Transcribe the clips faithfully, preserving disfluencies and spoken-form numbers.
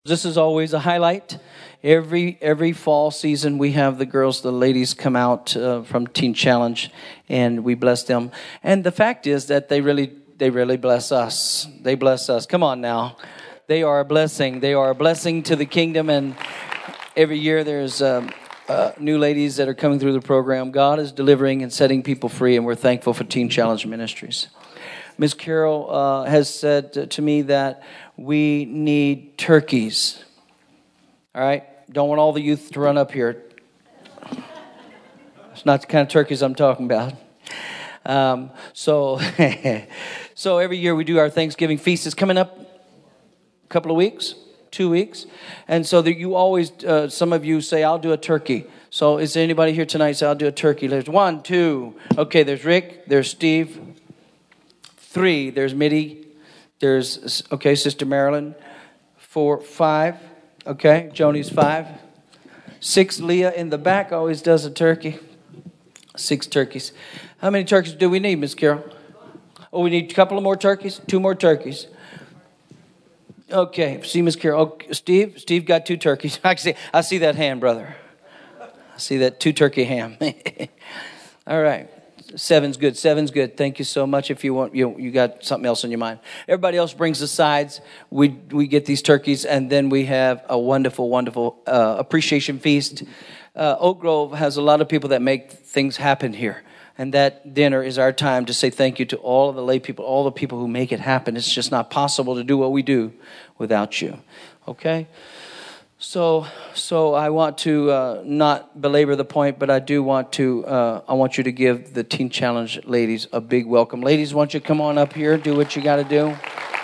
This is always a highlight. Every every fall season, we have the girls, the ladies come out uh, from Teen Challenge, and we bless them. And the fact is that they really they really bless us. They bless us. Come on now, they are a blessing. They are a blessing to the kingdom. And every year there's um, uh, new ladies that are coming through the program. God is delivering and setting people free, and we're thankful for Teen Challenge Ministries. Miss Carol uh, has said to me that we need turkeys. All right? Don't want all the youth to run up here. It's not the kind of turkeys I'm talking about. Um, so, so every year we do our Thanksgiving feast. It's coming up a couple of weeks, two weeks. And so that you always, uh, some of you say, I'll do a turkey. So is there anybody here tonight say, I'll do a turkey? There's one, two. Okay, there's Rick, there's Steve. Three, there's Mitty. There's, okay, Sister Marilyn. Four, five. Okay, Joni's five. Six, Leah in the back always does a turkey. Six turkeys. How many turkeys do we need, Miss Carol? Oh, we need a couple of more turkeys? Two more turkeys. Okay, see Miss Carol. Oh, Steve? Steve got two turkeys. I see, I see that hand, brother. I see that two turkey ham. All right. Seven's good. Seven's good. Thank you so much. If you want, you you got something else on your mind. Everybody else brings the sides. We we get these turkeys, and then we have a wonderful, wonderful uh, appreciation feast. Uh, Oak Grove has a lot of people that make things happen here, and that dinner is our time to say thank you to all of the lay people, all the people who make it happen. It's just not possible to do what we do without you. Okay. So, so I want to uh, not belabor the point, but I do want to. Uh, I want you to give the Teen Challenge ladies a big welcome. Ladies, why don't you come on up here, do what you got to do.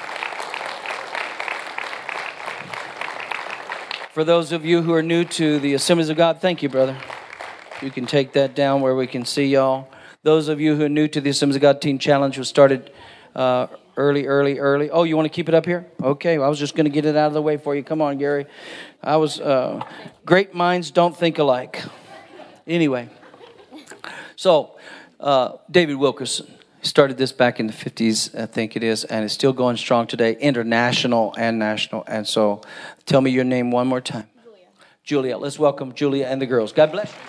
For those of you who are new to the Assemblies of God, thank you, brother. You can take that down where we can see y'all. Those of you who are new to the Assemblies of God Teen Challenge was started uh, early, early, early. Oh, you want to keep it up here? Okay, well, I was just going to get it out of the way for you. Come on, Gary. I was, uh, great minds don't think alike. Anyway, so uh, David Wilkerson started this back in the fifties, I think it is, and it's still going strong today, international and national. And so tell me your name one more time. Julia. Julia. Let's welcome Julia and the girls. God bless you.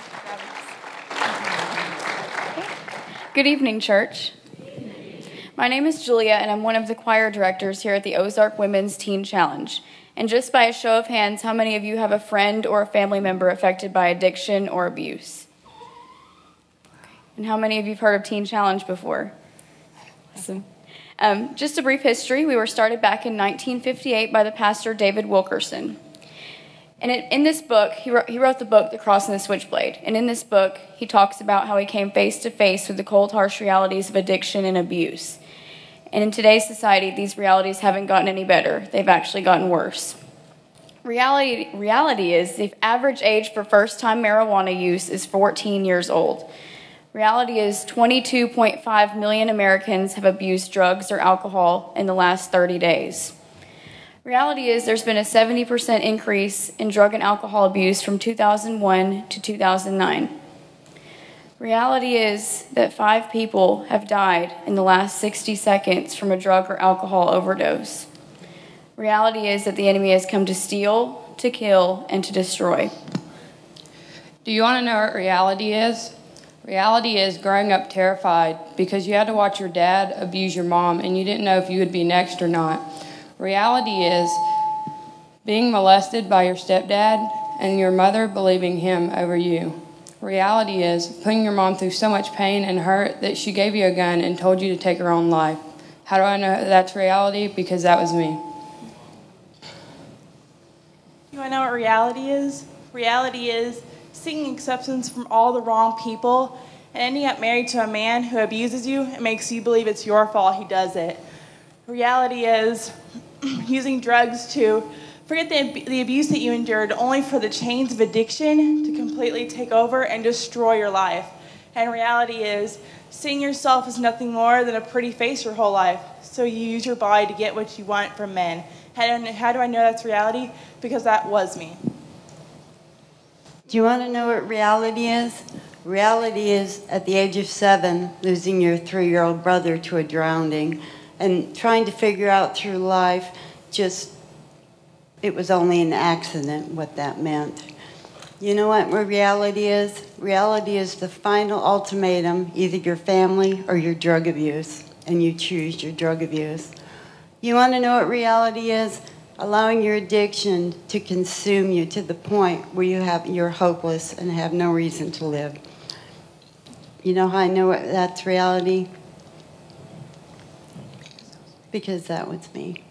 Thank you for having us. Good evening, church. My name is Julia, and I'm one of the choir directors here at the Ozark Women's Teen Challenge. And just by a show of hands, how many of you have a friend or a family member affected by addiction or abuse? And how many of you have heard of Teen Challenge before? Awesome. Um, just a brief history. We were started back in nineteen fifty-eight by the pastor David Wilkerson. And it, in this book, he wrote, he wrote the book, The Cross and the Switchblade. And in this book, he talks about how he came face to face with the cold, harsh realities of addiction and abuse. And in today's society, these realities haven't gotten any better. They've actually gotten worse. Reality, reality is the average age for first-time marijuana use is fourteen years old. Reality is twenty-two point five million Americans have abused drugs or alcohol in the last thirty days. Reality is there's been a seventy percent increase in drug and alcohol abuse from two thousand one to two thousand nine. Reality is that five people have died in the last sixty seconds from a drug or alcohol overdose. Reality is that the enemy has come to steal, to kill, and to destroy. Do you want to know what reality is? Reality is growing up terrified because you had to watch your dad abuse your mom and you didn't know if you would be next or not. Reality is being molested by your stepdad and your mother believing him over you. Reality is putting your mom through so much pain and hurt that she gave you a gun and told you to take her own life. How do I know that's reality? Because that was me. You want to know what reality is? Reality is seeking acceptance from all the wrong people and ending up married to a man who abuses you and makes you believe it's your fault he does it. Reality is using drugs to forget the, the abuse that you endured only for the chains of addiction to completely take over and destroy your life. And reality is seeing yourself as nothing more than a pretty face your whole life. So you use your body to get what you want from men. How do, how do I know that's reality? Because that was me. Do you want to know what reality is? Reality is, at the age of seven, losing your three-year-old brother to a drowning and trying to figure out through life just it was only an accident what that meant. You know what reality is? Reality is the final ultimatum, either your family or your drug abuse, and you choose your drug abuse. You want to know what reality is? Allowing your addiction to consume you to the point where you have, you're hopeless and have no reason to live. You know how I know that's reality? Because that was me.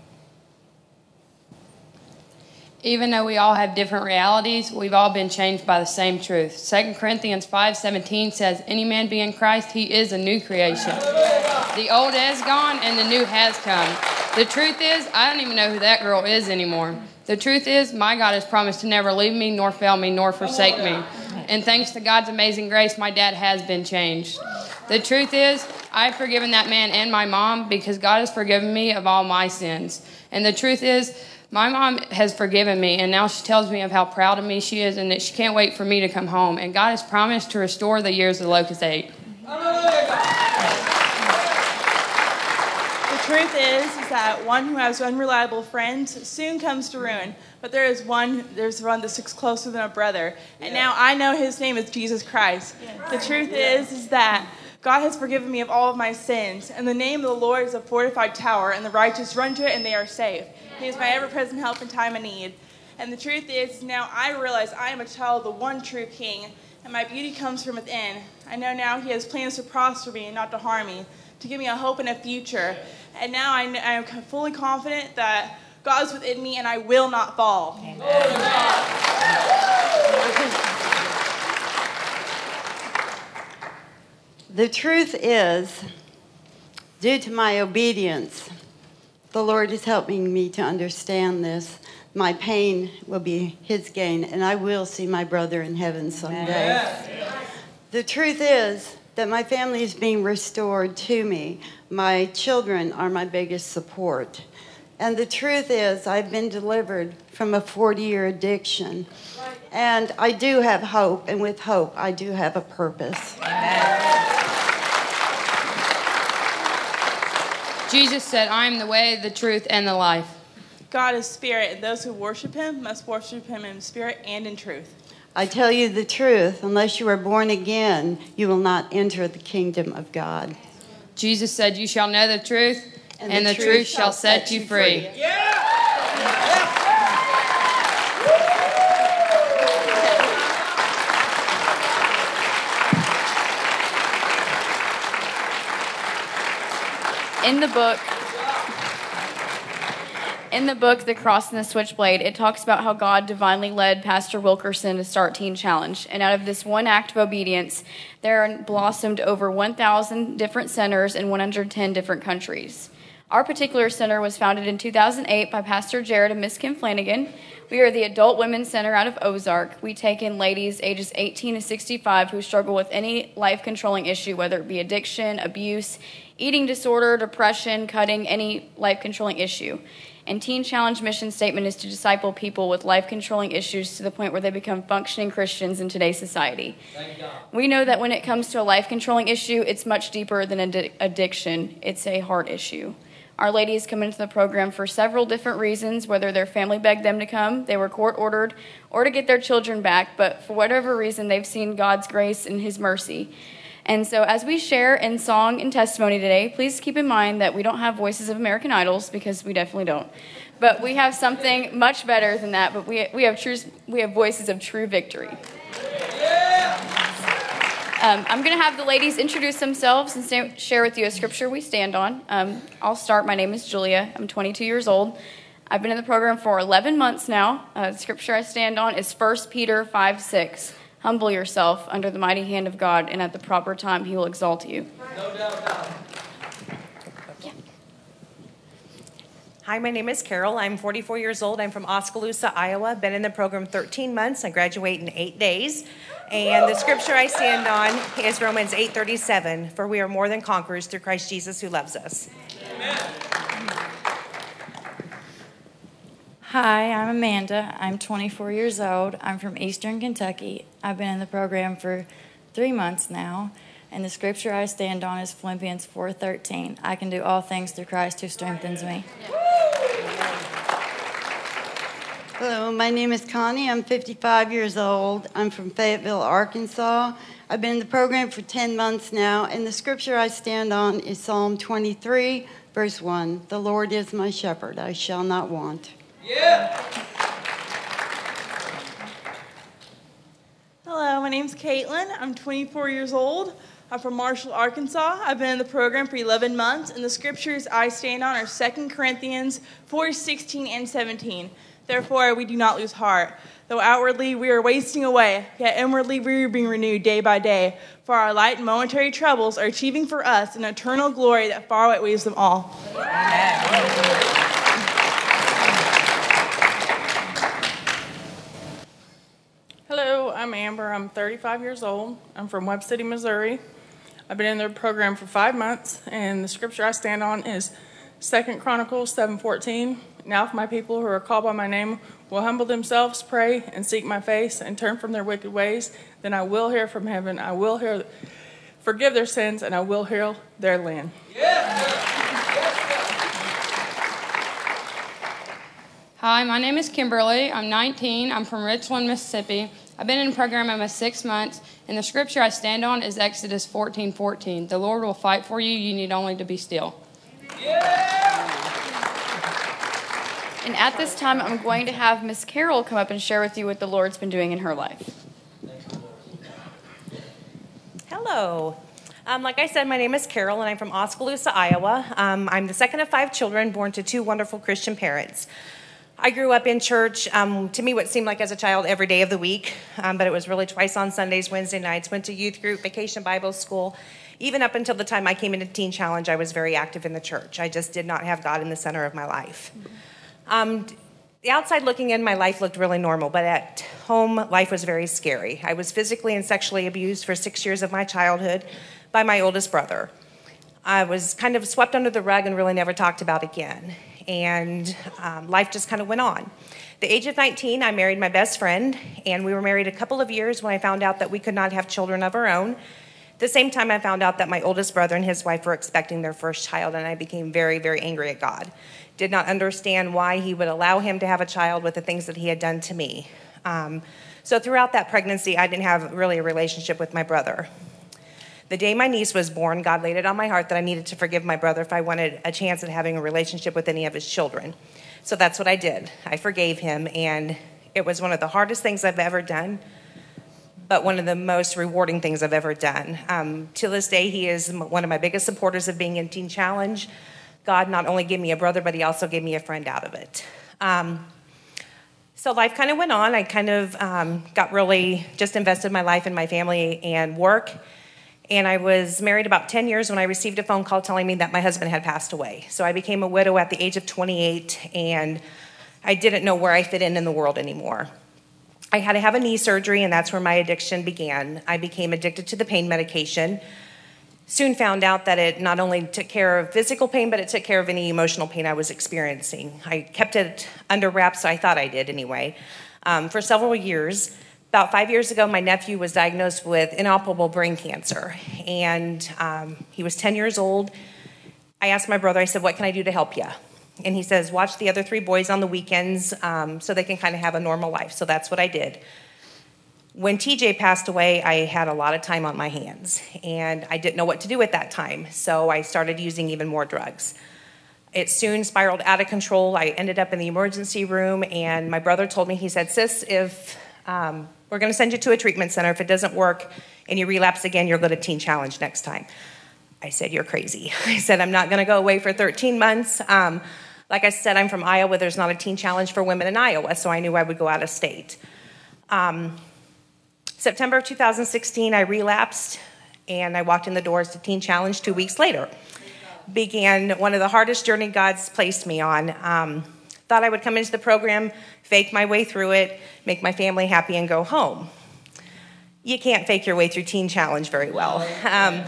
Even though we all have different realities, we've all been changed by the same truth. Second Corinthians five seventeen says, any man be in Christ, he is a new creation. The old is gone and the new has come. The truth is, I don't even know who that girl is anymore. The truth is, my God has promised to never leave me, nor fail me, nor forsake me. And thanks to God's amazing grace, my dad has been changed. The truth is, I've forgiven that man and my mom because God has forgiven me of all my sins. And the truth is, my mom has forgiven me, and now she tells me of how proud of me she is and that she can't wait for me to come home. And God has promised to restore the years the locust ate. The truth is, is that one who has unreliable friends soon comes to ruin. But there is one, there's one that sticks closer than a brother. And now I know his name is Jesus Christ. The truth is, is that God has forgiven me of all of my sins. And the name of the Lord is a fortified tower, and the righteous run to it, and they are safe. He is my ever-present help in time of need. And the truth is, now I realize I am a child of the one true King, and my beauty comes from within. I know now he has plans to prosper me and not to harm me, to give me a hope and a future. And now I am fully confident that God is within me, and I will not fall. Amen. The truth is, due to my obedience, the Lord is helping me to understand this. My pain will be his gain, and I will see my brother in heaven someday. Yes. The truth is that my family is being restored to me. My children are my biggest support. And the truth is, I've been delivered from a forty-year addiction. And I do have hope, and with hope, I do have a purpose. Jesus said, I am the way, the truth, and the life. God is spirit, and those who worship him must worship him in spirit and in truth. I tell you the truth, unless you are born again, you will not enter the kingdom of God. Jesus said, you shall know the truth, and, and the, the truth, truth shall set, set you free. free. Yeah! In the book, in the book, The Cross and the Switchblade, it talks about how God divinely led Pastor Wilkerson to start Teen Challenge. And out of this one act of obedience, there blossomed over one thousand different centers in one hundred ten different countries. Our particular center was founded in two thousand eight by Pastor Jared and Miss Kim Flanagan. We are the Adult Women's Center out of Ozark. We take in ladies ages eighteen to sixty-five who struggle with any life-controlling issue, whether it be addiction, abuse, eating disorder, depression, cutting, any life-controlling issue. And Teen Challenge mission statement is to disciple people with life-controlling issues to the point where they become functioning Christians in today's society. We know that when it comes to a life-controlling issue, it's much deeper than addi- addiction. It's a heart issue. Our ladies come into the program for several different reasons, whether their family begged them to come, they were court-ordered, or to get their children back. But for whatever reason, they've seen God's grace and his mercy. And so as we share in song and testimony today, please keep in mind that we don't have voices of American Idols, because we definitely don't. But we have something much better than that, but we we have true, we have voices of true victory. Um, I'm going to have the ladies introduce themselves and sta- share with you a scripture we stand on. Um, I'll start. My name is Julia. I'm twenty-two years old. I've been in the program for eleven months now. Uh, the scripture I stand on is First Peter five six. Humble yourself under the mighty hand of God, and at the proper time he will exalt you. No doubt about it. Yeah. Hi, my name is Carol. I'm forty-four years old. I'm from Oskaloosa, Iowa. Been in the program thirteen months. I graduate in eight days. And the scripture I stand on is Romans eight thirty-seven. For we are more than conquerors through Christ Jesus who loves us. Amen. Hi, I'm Amanda. I'm twenty-four years old. I'm from Eastern Kentucky. I've been in the program for three months now. And the scripture I stand on is Philippians four thirteen. I can do all things through Christ who strengthens me. Hello, my name is Connie. I'm fifty-five years old. I'm from Fayetteville, Arkansas. I've been in the program for ten months now, and the scripture I stand on is Psalm twenty-three, verse one. The Lord is my shepherd, I shall not want. Yeah. Hello, my name's Caitlin. I'm twenty-four years old. I'm from Marshall, Arkansas. I've been in the program for eleven months, and the scriptures I stand on are Second Corinthians four, sixteen, and seventeen. Therefore, we do not lose heart. Though outwardly we are wasting away, yet inwardly we are being renewed day by day. For our light and momentary troubles are achieving for us an eternal glory that far outweighs them all. Amen. Hello, I'm Amber. I'm thirty-five years old. I'm from Webb City, Missouri. I've been in the program for five months, and the scripture I stand on is Second Chronicles seven fourteen. Now if my people who are called by my name will humble themselves, pray, and seek my face, and turn from their wicked ways, then I will hear from heaven. I will hear, forgive their sins, and I will heal their land. Yes. Hi, my name is Kimberly. I'm nineteen. I'm from Richland, Mississippi. I've been in the program almost six months, and the scripture I stand on is Exodus fourteen fourteen. The Lord will fight for you. You need only to be still. Yeah. And at this time, I'm going to have Miss Carol come up and share with you what the Lord's been doing in her life. Hello. Um, like I said, my name is Carol, and I'm from Oskaloosa, Iowa. Um, I'm the second of five children born to two wonderful Christian parents. I grew up in church, um, to me what seemed like as a child every day of the week, um, but it was really twice on Sundays, Wednesday nights, went to youth group, vacation Bible school. Even up until the time I came into Teen Challenge, I was very active in the church. I just did not have God in the center of my life. Um, the outside looking in, my life looked really normal, but at home, life was very scary. I was physically and sexually abused for six years of my childhood by my oldest brother. I was kind of swept under the rug and really never talked about again. And um, life just kind of went on. At the age of nineteen, I married my best friend, and we were married a couple of years when I found out that we could not have children of our own. At the same time, I found out that my oldest brother and his wife were expecting their first child, and I became very, very angry at God. Did not understand why he would allow him to have a child with the things that he had done to me. Um, so throughout that pregnancy, I didn't have really a relationship with my brother. The day my niece was born, God laid it on my heart that I needed to forgive my brother if I wanted a chance at having a relationship with any of his children. So that's what I did. I forgave him, and it was one of the hardest things I've ever done, but one of the most rewarding things I've ever done. Um, to this day, he is one of my biggest supporters of being in Teen Challenge. God not only gave me a brother, but he also gave me a friend out of it. Um, so life kind of went on. I kind of um, got really just invested my life in my family and work. And I was married about ten years when I received a phone call telling me that my husband had passed away. So I became a widow at the age of twenty-eight, and I didn't know where I fit in in the world anymore. I had to have a knee surgery, and that's where my addiction began. I became addicted to the pain medication. Soon found out that it not only took care of physical pain, but it took care of any emotional pain I was experiencing. I kept it under wraps, so I thought I did anyway, um, for several years. About five years ago, my nephew was diagnosed with inoperable brain cancer, and um, he was ten years old. I asked my brother, I said, what can I do to help you? And he says, watch the other three boys on the weekends um, so they can kind of have a normal life. So that's what I did. When T J passed away, I had a lot of time on my hands, and I didn't know what to do at that time, so I started using even more drugs. It soon spiraled out of control. I ended up in the emergency room, and my brother told me, he said, sis, if um, we're going to send you to a treatment center. If it doesn't work and you relapse again, you'll go to Teen Challenge next time. I said, you're crazy. I said, I'm not going to go away for thirteen months. Um, like I said, I'm from Iowa. There's not a Teen Challenge for women in Iowa, so I knew I would go out of state. Um, September of two thousand sixteen, I relapsed, and I walked in the doors to Teen Challenge two weeks later. Began one of the hardest journey God's placed me on. Um, thought I would come into the program, fake my way through it, make my family happy, and go home. You can't fake your way through Teen Challenge very well. Um,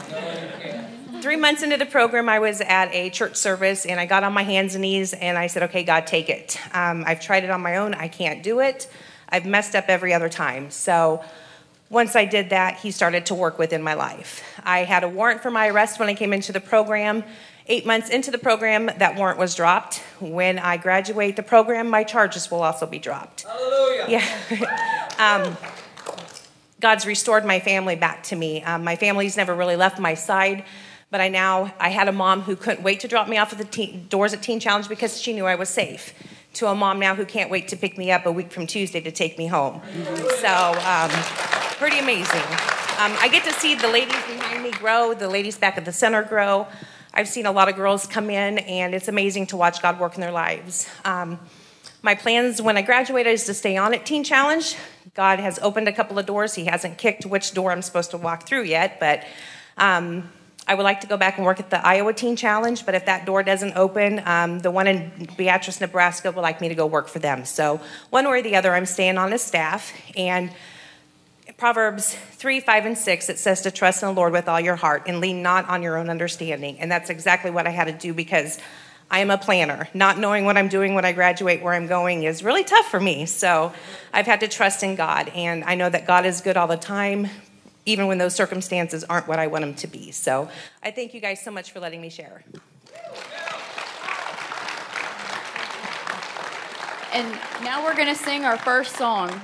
three months into the program, I was at a church service, and I got on my hands and knees, and I said, okay, God, take it. Um, I've tried it on my own. I can't do it. I've messed up every other time. So once I did that, he started to work within my life. I had a warrant for my arrest when I came into the program, Eight months into the program, that warrant was dropped. When I graduate the program, my charges will also be dropped. Hallelujah. Yeah. um, God's restored my family back to me. Um, my family's never really left my side, but I now, I had a mom who couldn't wait to drop me off at the teen, doors at Teen Challenge because she knew I was safe, to a mom now who can't wait to pick me up a week from Tuesday to take me home. So, um, pretty amazing. Um, I get to see the ladies behind me grow, the ladies back at the center grow. I've seen a lot of girls come in, and it's amazing to watch God work in their lives. Um, my plans when I graduated is to stay on at Teen Challenge. God has opened a couple of doors. He hasn't kicked which door I'm supposed to walk through yet, but um, I would like to go back and work at the Iowa Teen Challenge, but if that door doesn't open, um, the one in Beatrice, Nebraska would like me to go work for them. So one way or the other, I'm staying on as staff. And Proverbs three, five, and six, it says to trust in the Lord with all your heart and lean not on your own understanding. And that's exactly what I had to do because I am a planner. Not knowing what I'm doing when I graduate, where I'm going, is really tough for me. So I've had to trust in God. And I know that God is good all the time, even when those circumstances aren't what I want them to be. So I thank you guys so much for letting me share. And now we're going to sing our first song.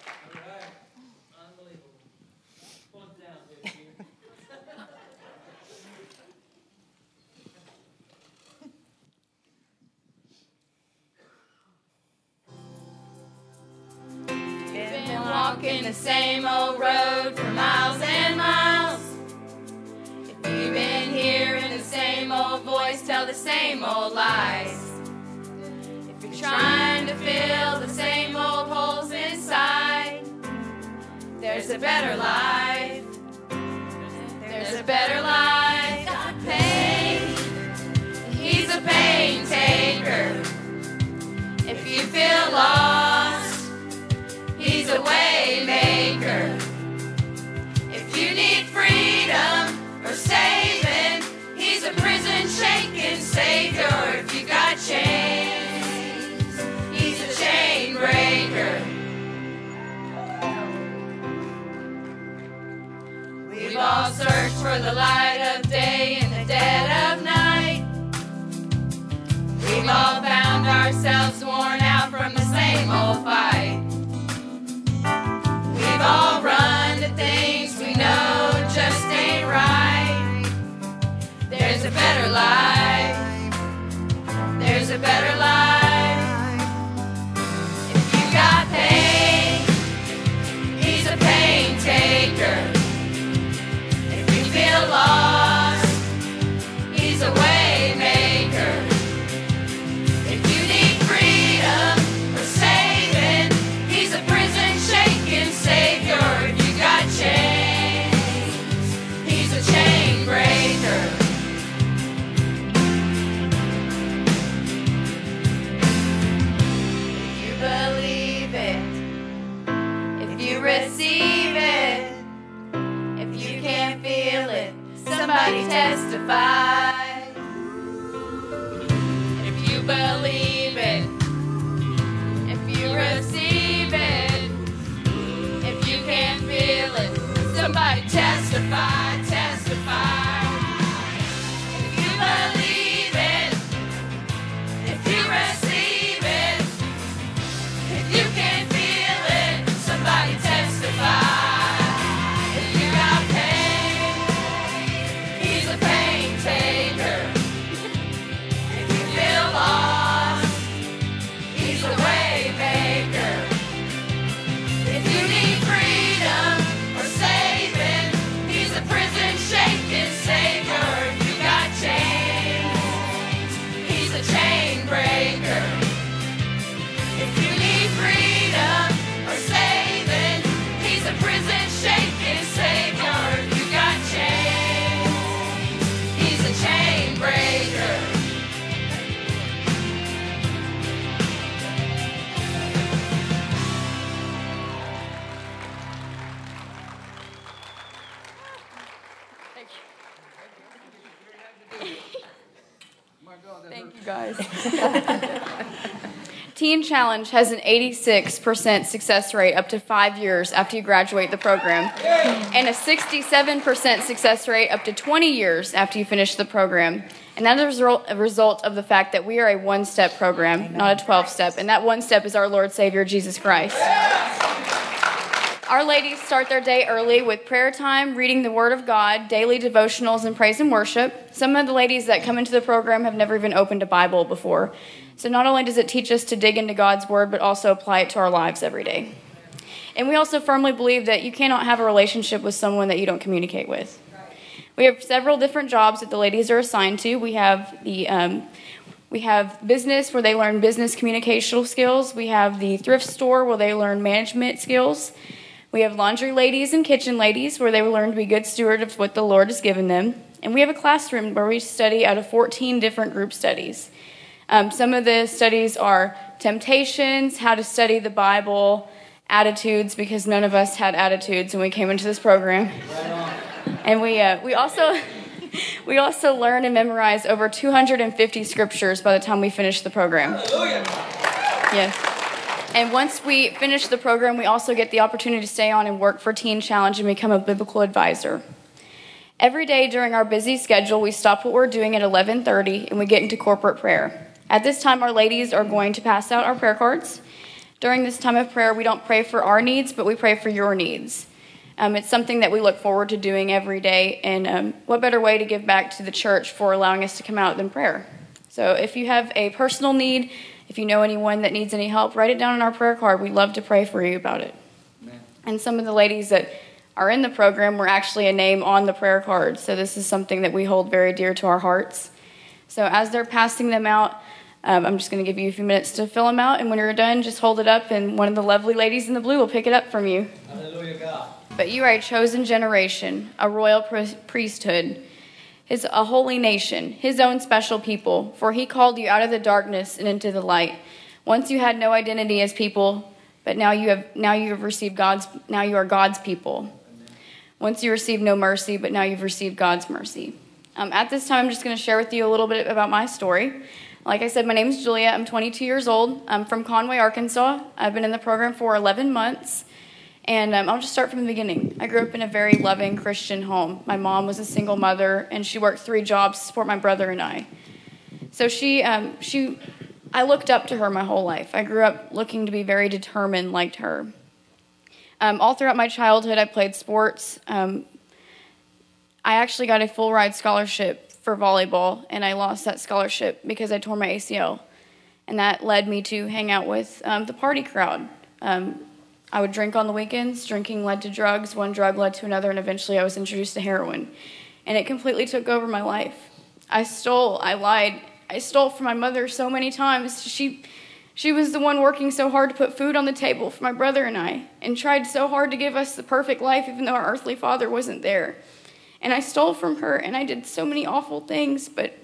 Walking the same old road for miles and miles. If you've been hearing the same old voice tell the same old lies. If you're trying to fill the same old holes inside, there's a better life. There's a better life. Got pain. He's a pain taker. If you feel lost, He's a way maker. If you need freedom or saving, He's a prison shaking savior. If you got chains, He's a chain breaker. We've all searched for the light of day in the dead of night. We've all found ourselves worn out from the same old fight. We've all run to things we know just ain't right. There's a better life. There's a better life. If you got pain, He's a pain taker. If you feel lost, He's a way maker. If you need freedom or saving, He's a prison shaking savior. If you got chains, He's a chain breaker. If you believe it, if you receive it, if you can't feel it, somebody testify. If you believe it, if you receive it, if you can't feel it, somebody testify, testify. If you believe it, if you receive it, if you can't feel it, somebody testify. If you got pain, He's a pain taker. If you feel lost, He's a way maker. If you need freedom or saving, He's a prison shaking savior. If you got chains, He's a chain breaker. If you need freedom or saving, He's a prison shaking savior. If you got chains, He's a chain breaker. Thank you, guys. Teen Challenge has an eighty-six percent success rate up to five years after you graduate the program, and a sixty-seven percent success rate up to twenty years after you finish the program. And that is a result of the fact that we are a one-step program, Amen. Not a twelve-step. And that one step is our Lord Savior, Jesus Christ. Our ladies start their day early with prayer time, reading the Word of God, daily devotionals, and praise and worship. Some of the ladies that come into the program have never even opened a Bible before. So not only does it teach us to dig into God's Word, but also apply it to our lives every day. And we also firmly believe that you cannot have a relationship with someone that you don't communicate with. We have several different jobs that the ladies are assigned to. We have the um, we have business where they learn business communicational skills. We have the thrift store where they learn management skills. We have laundry ladies and kitchen ladies where they will learn to be good stewards of what the Lord has given them. And we have a classroom where we study out of fourteen different group studies. Um, some of the studies are temptations, how to study the Bible, attitudes, because none of us had attitudes when we came into this program. And we uh, we also we also learn and memorize over two hundred fifty scriptures by the time we finish the program. Hallelujah. Yes. And once we finish the program, we also get the opportunity to stay on and work for Teen Challenge and become a biblical advisor. Every day during our busy schedule, we stop what we're doing at eleven thirty and we get into corporate prayer. At this time, our ladies are going to pass out our prayer cards. During this time of prayer, we don't pray for our needs, but we pray for your needs. Um, it's something that we look forward to doing every day, and um, what better way to give back to the church for allowing us to come out than prayer? So if you have a personal need, if you know anyone that needs any help, write it down on our prayer card. We'd love to pray for you about it. Amen. And some of the ladies that are in the program were actually a name on the prayer card, so this is something that we hold very dear to our hearts. So as they're passing them out, um, I'm just going to give you a few minutes to fill them out, and when you're done, just hold it up, and one of the lovely ladies in the blue will pick it up from you. Hallelujah, God. But you are a chosen generation, a royal priesthood, his a holy nation, his own special people, for he called you out of the darkness and into the light. Once you had no identity as people, but now you have now you have received God's now you are God's people. Once you received no mercy, but now you've received God's mercy. Um, at this time, I'm just going to share with you a little bit about my story. Like I said, my name is Julia. I'm twenty-two years old. I'm from Conway, Arkansas. I've been in the program for eleven months. And um, I'll just start from the beginning. I grew up in a very loving Christian home. My mom was a single mother, and she worked three jobs to support my brother and I. So she, um, she, I looked up to her my whole life. I grew up looking to be very determined like her. Um, all throughout my childhood, I played sports. Um, I actually got a full ride scholarship for volleyball, and I lost that scholarship because I tore my A C L. And that led me to hang out with um, the party crowd. Um, I would drink on the weekends. Drinking led to drugs. One drug led to another, and eventually I was introduced to heroin. And it completely took over my life. I stole, I lied. I stole from my mother so many times. She she was the one working so hard to put food on the table for my brother and I, and tried so hard to give us the perfect life even though our earthly father wasn't there. And I stole from her, and I did so many awful things, but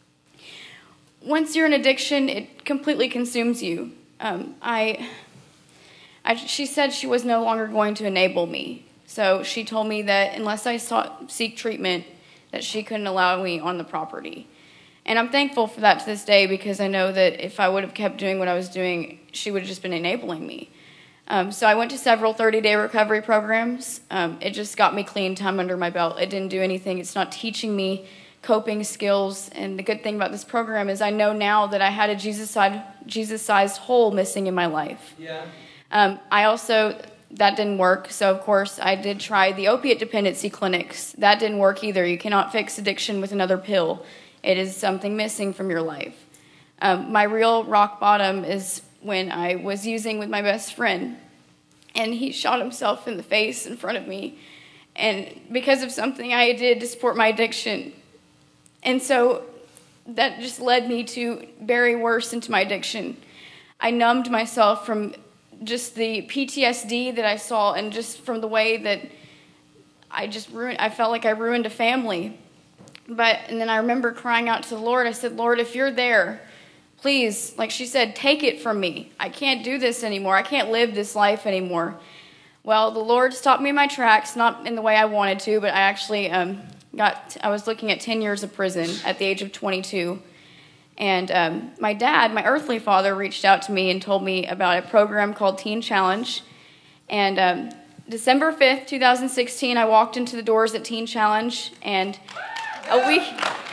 once you're in addiction, it completely consumes you. Um, I... I, she said she was no longer going to enable me. So she told me that unless I sought, seek treatment, that she couldn't allow me on the property. And I'm thankful for that to this day, because I know that if I would have kept doing what I was doing, she would have just been enabling me. Um, so I went to several thirty-day recovery programs. Um, it just got me clean time under my belt. It didn't do anything. It's not teaching me coping skills. And the good thing about this program is I know now that I had a Jesus-sized, Jesus-sized hole missing in my life. Yeah. Um, I also, that didn't work, so of course I did try the opiate dependency clinics. That didn't work either. You cannot fix addiction with another pill. It is something missing from your life. Um, my real rock bottom is when I was using with my best friend, and he shot himself in the face in front of me, and because of something I did to support my addiction. And so that just led me to bury worse into my addiction. I numbed myself from just the P T S D that I saw, and just from the way that I just ruined, I felt like I ruined a family. But, and then I remember crying out to the Lord. I said, Lord, if you're there, please, like she said, take it from me. I can't do this anymore. I can't live this life anymore. Well, the Lord stopped me in my tracks, not in the way I wanted to, but I actually um, got, I was looking at ten years of prison at the age of twenty-two. And um, my dad, my earthly father, reached out to me and told me about a program called Teen Challenge. And um, December fifth, twenty sixteen, I walked into the doors at Teen Challenge, and a week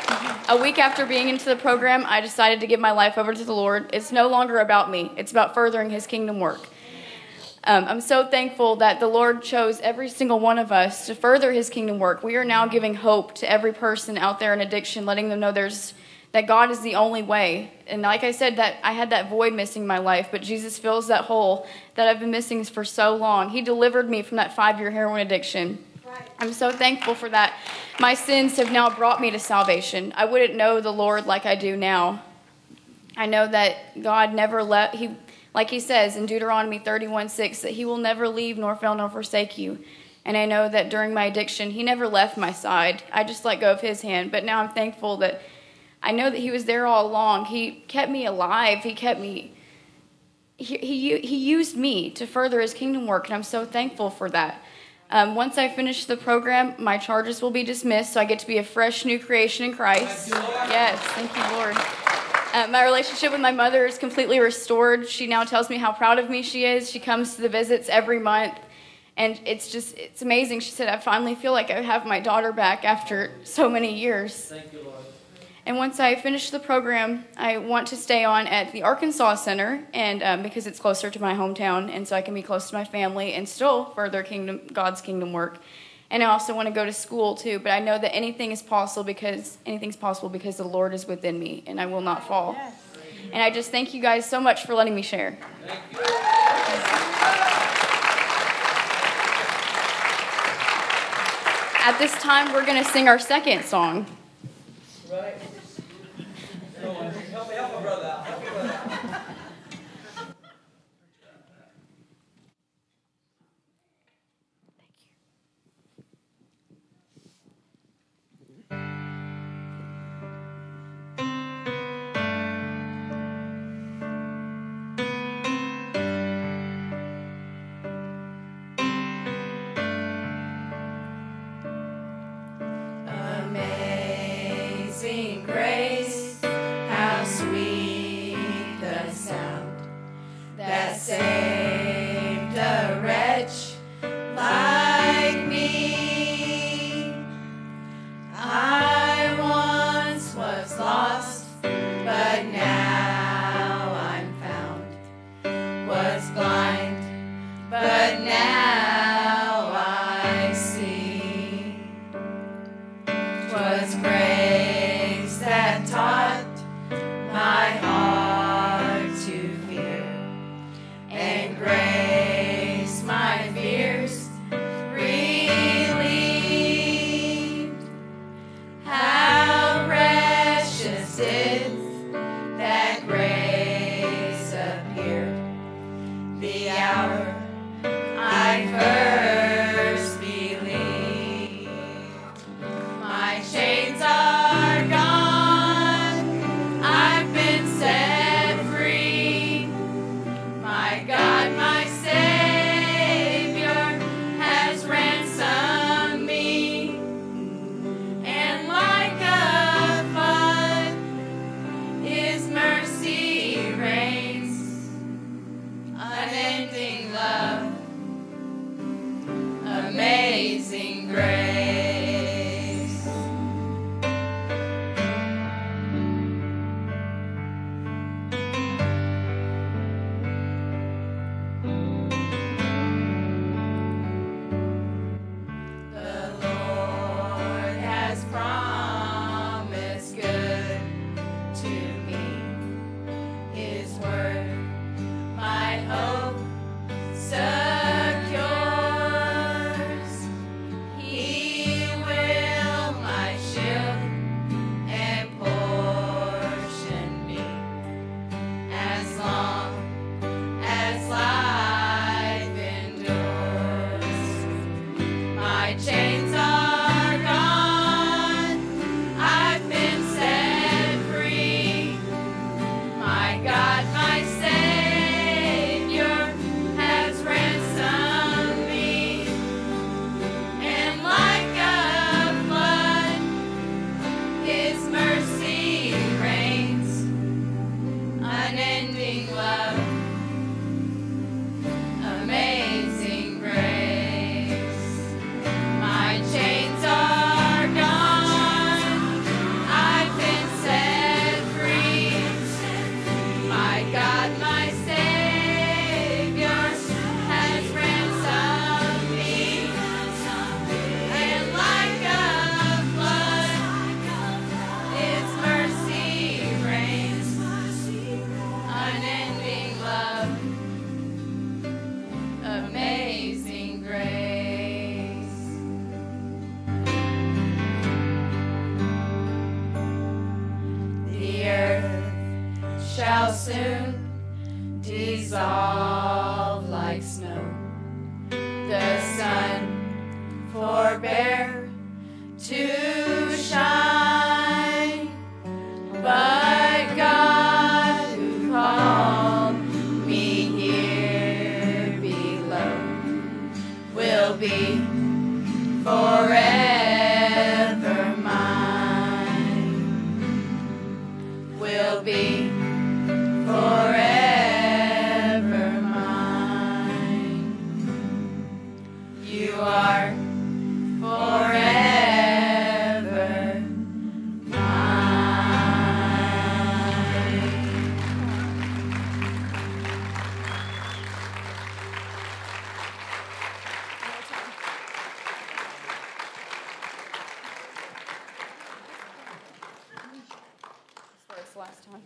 A week after being into the program, I decided to give my life over to the Lord. It's no longer about me. It's about furthering his kingdom work. Um, I'm so thankful that the Lord chose every single one of us to further his kingdom work. We are now giving hope to every person out there in addiction, letting them know there's that God is the only way. And like I said, that I had that void missing in my life, but Jesus fills that hole that I've been missing for so long. He delivered me from that five-year heroin addiction. I'm so thankful for that. My sins have now brought me to salvation. I wouldn't know the Lord like I do now. I know that God never let, he, like he says in Deuteronomy thirty-one six, that he will never leave nor fail nor forsake you. And I know that during my addiction, he never left my side. I just let go of his hand. But now I'm thankful that I know that he was there all along. He kept me alive. He kept me, he, he, he used me to further his kingdom work, and I'm so thankful for that. Um, once I finish the program, my charges will be dismissed, so I get to be a fresh new creation in Christ. Yes, thank you, Lord. Uh, my relationship with my mother is completely restored. She now tells me how proud of me she is. She comes to the visits every month, and it's just, it's amazing. She said, I finally feel like I have my daughter back after so many years. Thank you, Lord. And once I finish the program, I want to stay on at the Arkansas Center, and um, because it's closer to my hometown, and so I can be close to my family and still further kingdom, God's kingdom work. And I also want to go to school too, but I know that anything is possible because anything's possible because the Lord is within me, and I will not fall. Yes. And I just thank you guys so much for letting me share. Thank you. At this time, we're going to sing our second song. Right. Help me help my brother out. Help my brother out. Amazing grace, how sweet the sound that saved a wretch like me. I once was lost, but now I'm found. Was blind, but now I see. 'Twas grace that taught my heart to fear, and grace my fears relieved. How precious is that grace appeared, the hour I soon dissolve like snow. The sun forbear to shine, but God who called me here below will be forever mine, will be forever mine. You are forever mine. Last time.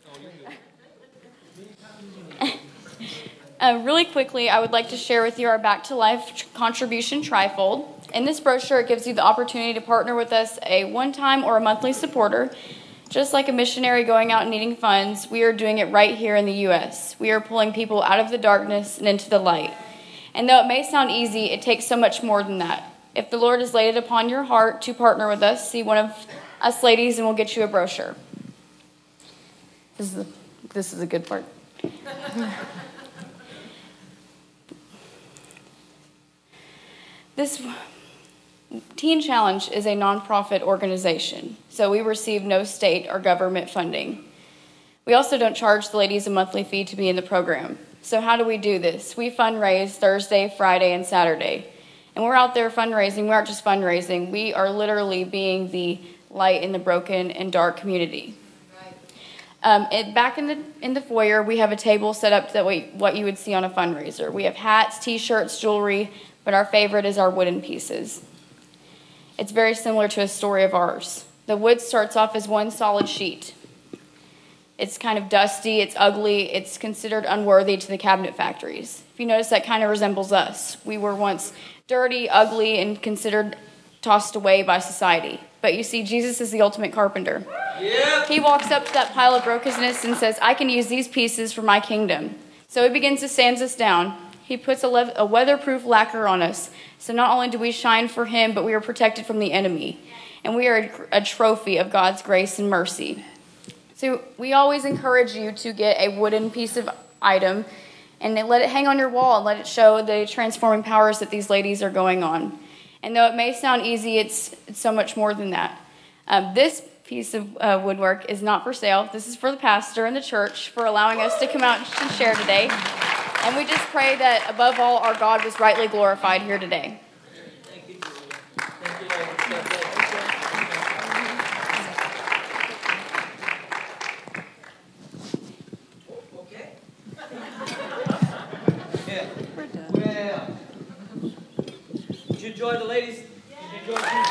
Uh, really quickly, I would like to share with you our Back to Life tr- contribution trifold. In this brochure, it gives you the opportunity to partner with us, a one-time or a monthly supporter. Just like a missionary going out and needing funds, we are doing it right here in the U S. We are pulling people out of the darkness and into the light. And though it may sound easy, it takes so much more than that. If the Lord has laid it upon your heart to partner with us, see one of us ladies and we'll get you a brochure. This is a, this is a good part. This Teen Challenge is a nonprofit organization, so we receive no state or government funding. We also don't charge the ladies a monthly fee to be in the program. So how do we do this? We fundraise Thursday, Friday, and Saturday. And we're out there fundraising. We aren't just fundraising. We are literally being the light in the broken and dark community. Um, it, back in the in the foyer, we have a table set up that way what you would see on a fundraiser. We have hats, T-shirts, jewelry, but our favorite is our wooden pieces. It's very similar to a story of ours. The wood starts off as one solid sheet. It's kind of dusty, it's ugly, it's considered unworthy to the cabinet factories. If you notice, that kind of resembles us. We were once dirty, ugly, and considered tossed away by society. But you see, Jesus is the ultimate carpenter. Yeah. He walks up to that pile of brokenness and says, I can use these pieces for my kingdom. So he begins to sand us down. He puts a, le- a weatherproof lacquer on us. So not only do we shine for him, but we are protected from the enemy. And we are a, a trophy of God's grace and mercy. So we always encourage you to get a wooden piece of item and then let it hang on your wall and let it show the transforming powers that these ladies are going on. And though it may sound easy, it's, it's so much more than that. Um, this piece of uh, woodwork is not for sale. This is for the pastor and the church for allowing us to come out and share today. And we just pray that, above all, our God was rightly glorified here today. Thank you, Julia. Thank you, Lord. Okay. Yeah. We're done. Well, did you enjoy the ladies? Did you enjoy